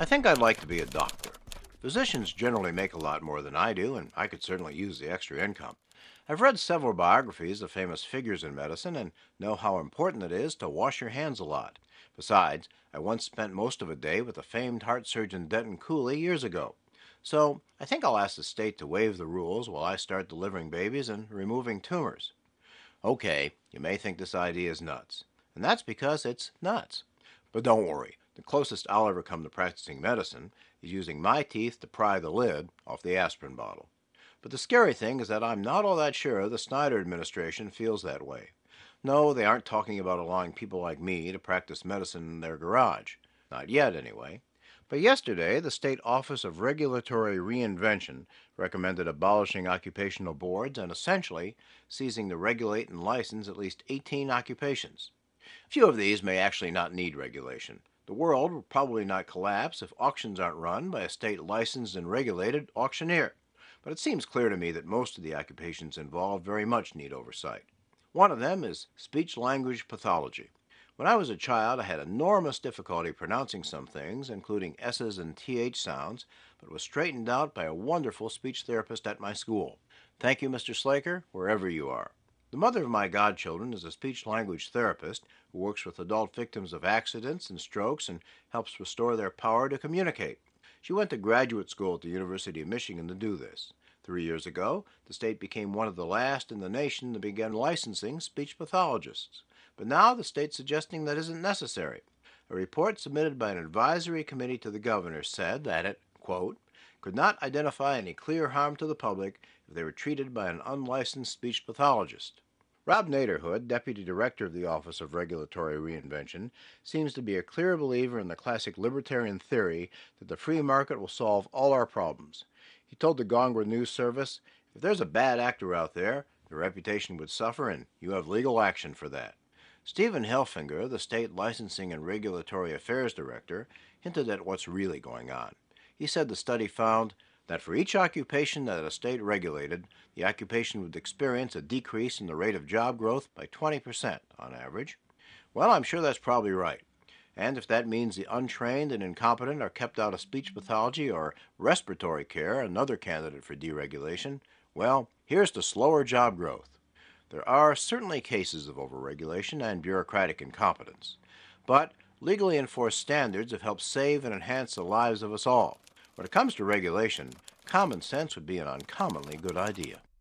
I think I'd like to be a doctor. Physicians generally make a lot more than I do, and I could certainly use the extra income. I've read several biographies of famous figures in medicine and know how important it is to wash your hands a lot. Besides, I once spent most of a day with the famed heart surgeon Denton Cooley years ago. So I think I'll ask the state to waive the rules while I start delivering babies and removing tumors. Okay, you may think this idea is nuts, and that's because it's nuts. But don't worry, the closest I'll ever come to practicing medicine is using my teeth to pry the lid off the aspirin bottle. But the scary thing is that I'm not all that sure the Snyder administration feels that way. No, they aren't talking about allowing people like me to practice medicine in their garage. Not yet, anyway. But yesterday, the State Office of Regulatory Reinvention recommended abolishing occupational boards and essentially ceasing to regulate and license at least 18 occupations. A few of these may actually not need regulation. The world will probably not collapse if auctions aren't run by a state licensed and regulated auctioneer. But it seems clear to me that most of the occupations involved very much need oversight. One of them is speech-language pathology. When I was a child, I had enormous difficulty pronouncing some things, including S's and TH sounds, but was straightened out by a wonderful speech therapist at my school. Thank you, Mr. Slaker, wherever you are. The mother of my godchildren is a speech-language therapist who works with adult victims of accidents and strokes and helps restore their power to communicate. She went to graduate school at the University of Michigan to do this. 3 years ago, the state became one of the last in the nation to begin licensing speech pathologists. But now the state's suggesting that isn't necessary. A report submitted by an advisory committee to the governor said that it, quote, could not identify any clear harm to the public if they were treated by an unlicensed speech pathologist. Rob Naderhood, Deputy Director of the Office of Regulatory Reinvention, seems to be a clear believer in the classic libertarian theory that the free market will solve all our problems. He told the Gongwa News Service, if there's a bad actor out there, their reputation would suffer and you have legal action for that. Stephen Helfinger, the State Licensing and Regulatory Affairs Director, hinted at what's really going on. He said the study found that for each occupation that a state regulated, the occupation would experience a decrease in the rate of job growth by 20% on average. Well, I'm sure that's probably right. And if that means the untrained and incompetent are kept out of speech pathology or respiratory care, another candidate for deregulation, well, here's to slower job growth. There are certainly cases of overregulation and bureaucratic incompetence, but legally enforced standards have helped save and enhance the lives of us all. When it comes to regulation, common sense would be an uncommonly good idea.